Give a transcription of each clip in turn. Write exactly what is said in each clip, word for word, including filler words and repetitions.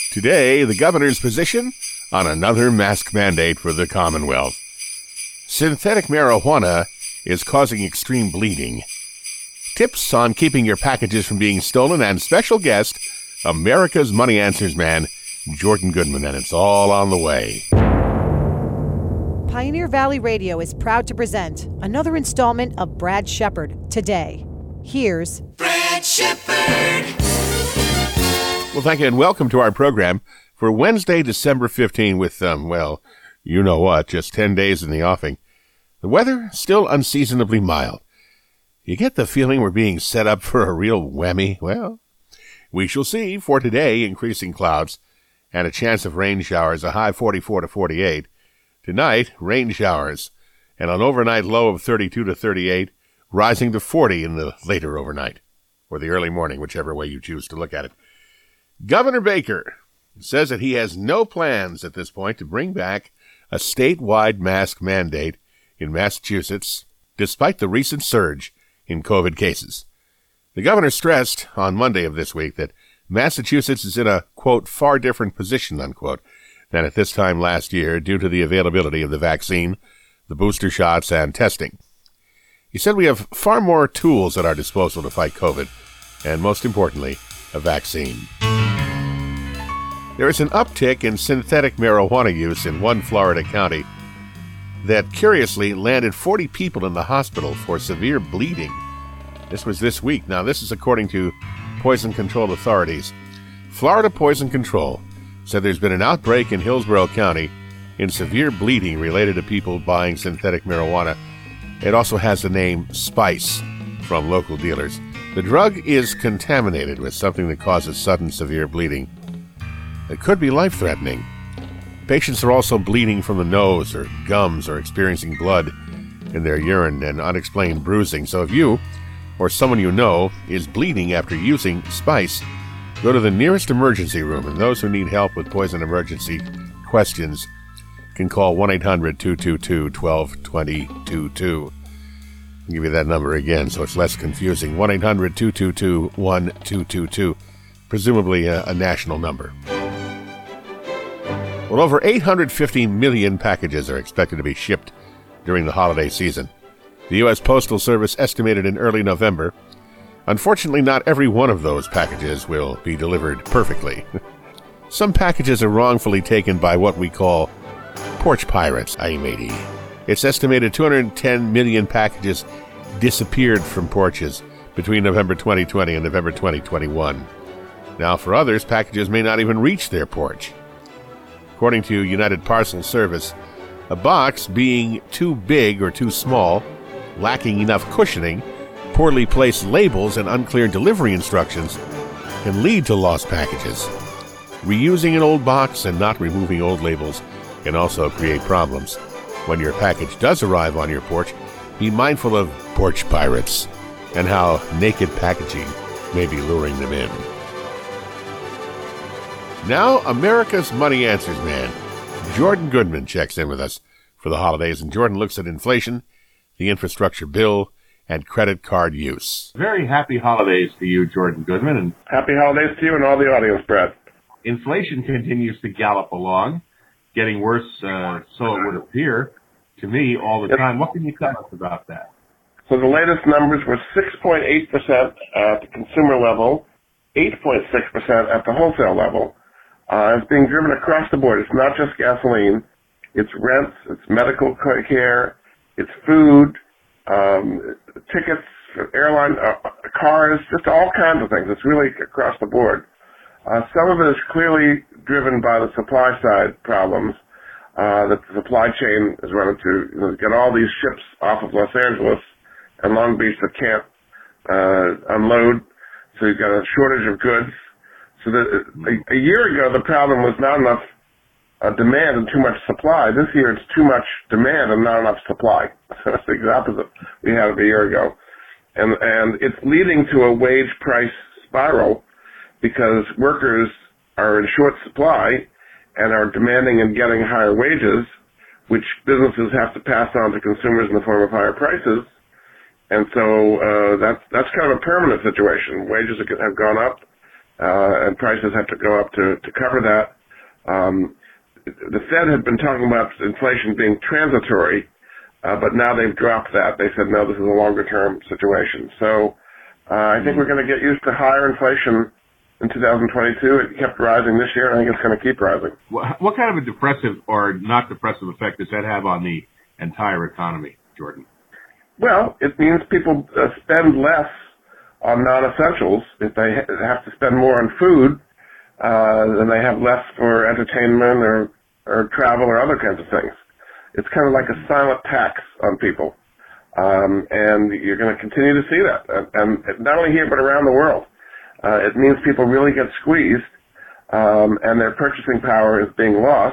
Today, the governor's position on another mask mandate for the Commonwealth. Synthetic marijuana is causing extreme bleeding. Tips on keeping your packages from being stolen, and special guest, America's Money Answers man, Jordan Goodman, and it's all on the way. Pioneer Valley Radio is proud to present another installment of Brad Shepard Today. Here's Brad Shepard. Well, thank you, and welcome to our program for Wednesday, December fifteenth with, um, well, you know what, just ten days in the offing. The weather still unseasonably mild. You get the feeling we're being set up for a real whammy? Well, we shall see. For today, increasing clouds and a chance of rain showers, a high forty-four to forty-eight. Tonight, rain showers and an overnight low of thirty-two to thirty-eight, rising to forty in the later overnight, or the early morning, whichever way you choose to look at it. Governor Baker says that he has no plans at this point to bring back a statewide mask mandate in Massachusetts, despite the recent surge in COVID cases. The governor stressed on Monday of this week that Massachusetts is in a, quote, far different position, unquote, than at this time last year due to the availability of the vaccine, the booster shots, and testing. He said we have far more tools at our disposal to fight COVID, and most importantly, a vaccine. There is an uptick in synthetic marijuana use in one Florida county that curiously landed forty people in the hospital for severe bleeding. This was this week. Now, this is according to poison control authorities. Florida Poison Control said there's been an outbreak in Hillsborough County in severe bleeding related to people buying synthetic marijuana. It also has the name Spice from local dealers. The drug is contaminated with something that causes sudden severe bleeding. It could be life-threatening. Patients are also bleeding from the nose or gums or experiencing blood in their urine and unexplained bruising. So if you or someone you know is bleeding after using Spice, go to the nearest emergency room, and those who need help with poison emergency questions can call one eight hundred two two two one two two two. I'll give you that number again so it's less confusing. one eight hundred two two two one two two two, presumably a, a national number. Well, over eight hundred fifty million packages are expected to be shipped during the holiday season. The U S Postal Service estimated in early November. Unfortunately, not every one of those packages will be delivered perfectly. Some packages are wrongfully taken by what we call porch pirates, I matey. It's estimated two hundred ten million packages disappeared from porches between November twenty twenty and November twenty twenty-one. Now, for others, packages may not even reach their porch. According to United Parcel Service, a box being too big or too small, lacking enough cushioning, poorly placed labels, and unclear delivery instructions can lead to lost packages. Reusing an old box and not removing old labels can also create problems. When your package does arrive on your porch, be mindful of porch pirates and how naked packaging may be luring them in. Now, America's Money Answers man, Jordan Goodman, checks in with us for the holidays, and Jordan looks at inflation, the infrastructure bill, and credit card use. Very happy holidays to you, Jordan Goodman. And happy holidays to you and all the audience, Brad. Inflation continues to gallop along, getting worse, uh, so it would appear to me all the time. What can you tell us about that? So the latest numbers were six point eight percent at the consumer level, eight point six percent at the wholesale level. Uh, it's being driven across the board. It's not just gasoline. It's rents, it's medical care, it's food, um, tickets, airline, uh, cars, just all kinds of things. It's really across the board. Uh, some of it is clearly driven by the supply side problems uh, that the supply chain is running to. You know, get all these ships off of Los Angeles and Long Beach that can't uh, unload, so you've got a shortage of goods. So that a, a year ago, the problem was not enough uh, demand and too much supply. This year, it's too much demand and not enough supply. So that's the opposite we had a year ago. And, and it's leading to a wage price spiral because workers are in short supply and are demanding and getting higher wages, which businesses have to pass on to consumers in the form of higher prices. And so uh, that's, that's kind of a permanent situation. Wages have gone up. uh, and prices have to go up to, to cover that. Um, the Fed had been talking about inflation being transitory, uh, but now they've dropped that. They said, no, this is a longer-term situation. So uh, I think we're going to get used to higher inflation in two thousand twenty-two. It kept rising this year, and I think it's going to keep rising. What, what kind of a depressive or not depressive effect does that have on the entire economy, Jordan? Well, it means people uh, spend less on non-essentials. If they ha- have to spend more on food, uh, then they have less for entertainment or, or travel or other kinds of things. It's kind of like a silent tax on people. Um, and you're going to continue to see that. And, and not only here, but around the world. Uh, it means people really get squeezed, um, and their purchasing power is being lost.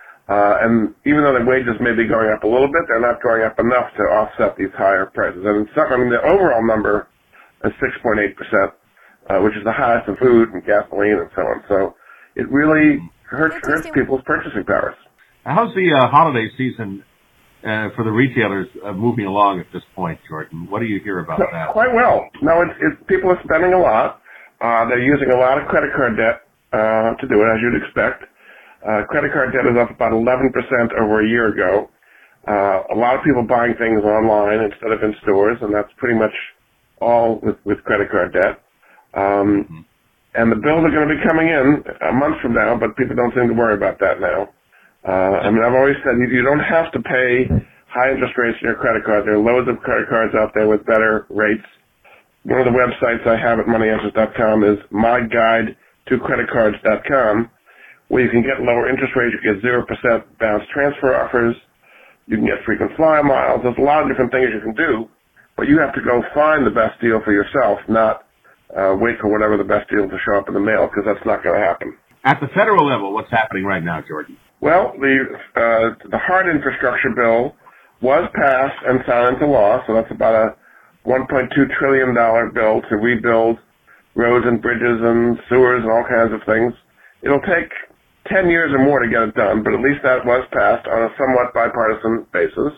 Uh, and even though the wages may be going up a little bit, they're not going up enough to offset these higher prices. And some, I mean, the overall number is six point eight percent, uh, which is the highest in food and gasoline and so on. So it really hurts, hurts people's purchasing powers. How's the uh, holiday season uh, for the retailers uh, moving along at this point, Jordan? What do you hear about No, that? Quite well. No, it's, it's people are spending a lot. Uh, they're using a lot of credit card debt uh, to do it, as you'd expect. Uh, credit card debt is up about eleven percent over a year ago. Uh, a lot of people buying things online instead of in stores, and that's pretty much all with, with credit card debt. Um, mm-hmm. And the bills are going to be coming in a month from now, but people don't seem to worry about that now. Uh, I mean, I've always said you, you don't have to pay high interest rates on your credit card. There are loads of credit cards out there with better rates. One of the websites I have at money answers dot com is my guide to credit cards dot com, where you can get lower interest rates. You get zero percent bounce transfer offers. You can get frequent flyer miles. There's a lot of different things you can do, but you have to go find the best deal for yourself, not uh, wait for whatever the best deal to show up in the mail, because that's not going to happen. At the federal level, what's happening right now, Jordan? Well, the uh, the hard infrastructure bill was passed and signed into law, so that's about a one point two trillion dollars bill to rebuild roads and bridges and sewers and all kinds of things. It'll take ten years or more to get it done, but at least that was passed on a somewhat bipartisan basis.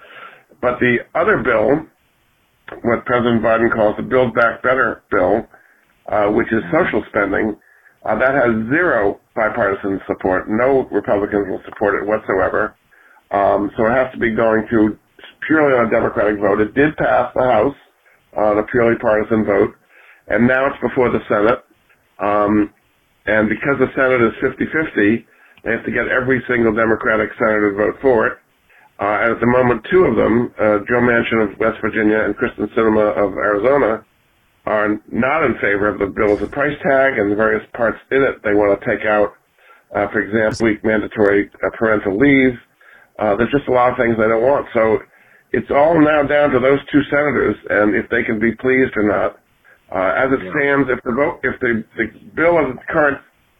But the other bill, what President Biden calls the Build Back Better bill, uh, which is social spending, uh, that has zero bipartisan support. No Republicans will support it whatsoever. Um, so it has to be going through purely on a Democratic vote. It did pass the House on a purely partisan vote, and now it's before the Senate. Um, and because the Senate is fifty-fifty, they have to get every single Democratic senator to vote for it. Uh, and at the moment, two of them, uh, Joe Manchin of West Virginia and Kristen Sinema of Arizona, are not in favor of the bill as a price tag and the various parts in it. They want to take out, uh, for example, week mandatory uh, parental leave. Uh, there's just a lot of things they don't want. So it's all now down to those two senators, and if they can be pleased or not. Uh, as it yeah. stands, if the vote, if the, the bill as its current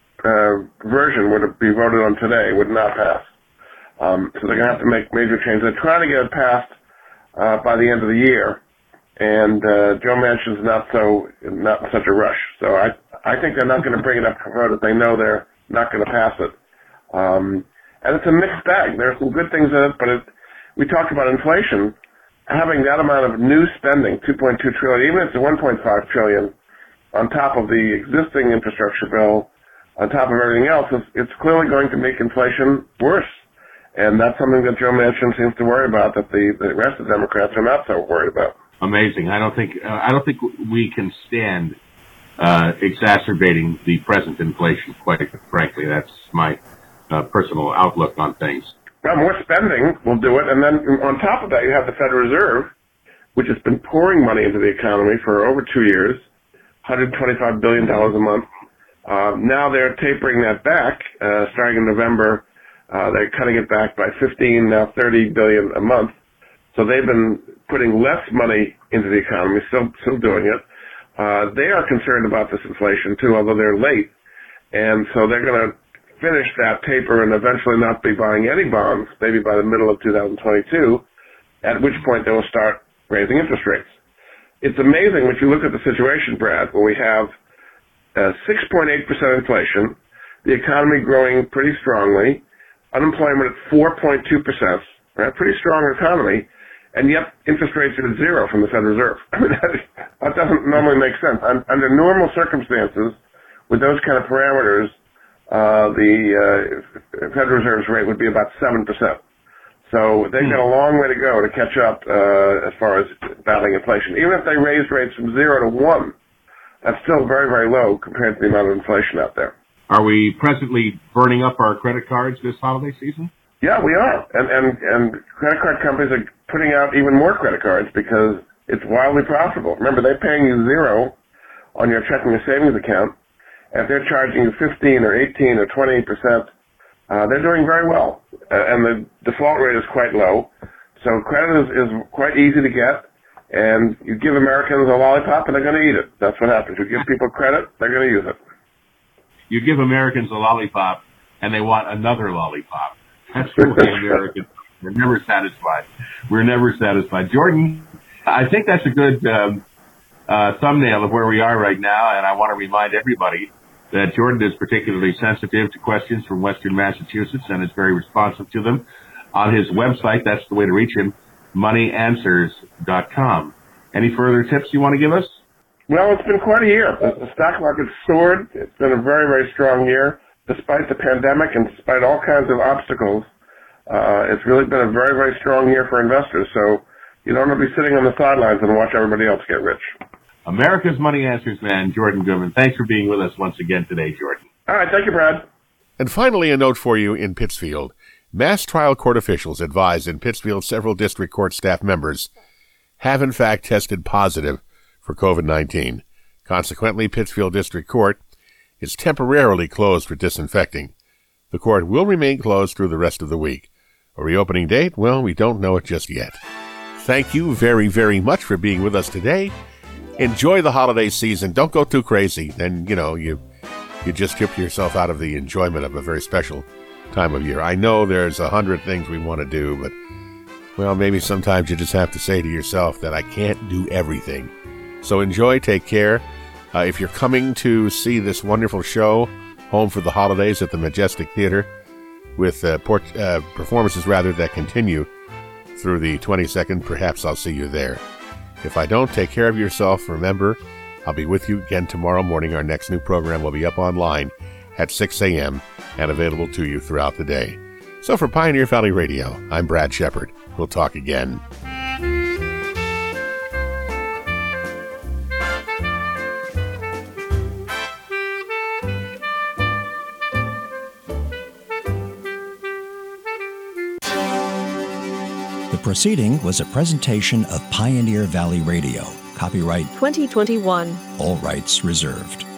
uh, version were to be voted on today, it would not pass. Um, so they're going to have to make major changes. They're trying to get it passed uh, by the end of the year, and uh, Joe Manchin's not so not in such a rush. So I I think they're not going to bring it up to vote if they know they're not going to pass it. Um, and it's a mixed bag. There are some good things in it, but it, we talked about inflation. Having that amount of new spending, two point two trillion dollars, even if it's one point five trillion dollars, on top of the existing infrastructure bill, on top of everything else, it's, it's clearly going to make inflation worse. And that's something that Joe Manchin seems to worry about, that the, the rest of the Democrats are not so worried about. Amazing. I don't think uh, I don't think we can stand uh, exacerbating the present inflation. Quite frankly, that's my uh, personal outlook on things. Well, more spending will do it, and then on top of that, you have the Federal Reserve, which has been pouring money into the economy for over two years, one hundred twenty-five billion dollars a month. Uh, now they're tapering that back, uh, starting in November. Uh, they're cutting it back by fifteen, now thirty billion dollars a month. So they've been putting less money into the economy, still still doing it. Uh, they are concerned about this inflation too, although they're late, and so they're going to finish that taper and eventually not be buying any bonds, maybe by the middle of two thousand twenty-two, at which point they will start raising interest rates. It's amazing when you look at the situation, Brad, where we have uh, six point eight percent inflation, the economy growing pretty strongly, unemployment at four point two percent, right? Pretty strong economy, and yet interest rates are at zero from the Federal Reserve. I mean, that, that doesn't normally make sense. Under normal circumstances, with those kind of parameters, uh, the uh, Federal Reserve's rate would be about seven percent. So they've got a long way to go to catch up uh, as far as battling inflation. Even if they raised rates from zero to one, that's still very, very low compared to the amount of inflation out there. Are we presently burning up our credit cards this holiday season? Yeah, we are. And, and, and credit card companies are putting out even more credit cards because it's wildly profitable. Remember, they're paying you zero on your checking or savings account. And if they're charging you fifteen or eighteen or twenty percent, uh, they're doing very well. Uh, and the default rate is quite low. So credit is, is quite easy to get. And you give Americans a lollipop and they're going to eat it. That's what happens. You give people credit, they're going to use it. You give Americans a lollipop and they want another lollipop. That's the way Americans are. We're never satisfied. We're never satisfied. Jordan, I think that's a good um, uh, thumbnail of where we are right now, and I want to remind everybody that Jordan is particularly sensitive to questions from Western Massachusetts and is very responsive to them. On his website, that's the way to reach him, money answers dot com. Any further tips you want to give us? Well, it's been quite a year. The stock market soared. It's been a very, very strong year. Despite the pandemic and despite all kinds of obstacles, uh, it's really been a very, very strong year for investors. So you don't want to be sitting on the sidelines and watch everybody else get rich. America's Money Answers man, Jordan Goodman. Thanks for being with us once again today, Jordan. All right. Thank you, Brad. And finally, a note for you in Pittsfield. Mass trial court officials advise in Pittsfield several district court staff members have in fact tested positive for covid nineteen. Consequently, Pittsfield District Court is temporarily closed for disinfecting. The court will remain closed through the rest of the week. A reopening date? Well, we don't know it just yet. Thank you very, very much for being with us today. Enjoy the holiday season. Don't go too crazy. Then, you know, you you just strip yourself out of the enjoyment of a very special time of year. I know there's a hundred things we want to do, but, well, maybe sometimes you just have to say to yourself that I can't do everything. So enjoy, take care. Uh, if you're coming to see this wonderful show, Home for the Holidays at the Majestic Theater, with uh, port- uh, performances rather that continue through the twenty-second, perhaps I'll see you there. If I don't, take care of yourself. Remember, I'll be with you again tomorrow morning. Our next new program will be up online at six a.m. and available to you throughout the day. So for Pioneer Valley Radio, I'm Brad Shepard. We'll talk again. The proceeding was a presentation of Pioneer Valley Radio. Copyright twenty twenty-one. All rights reserved.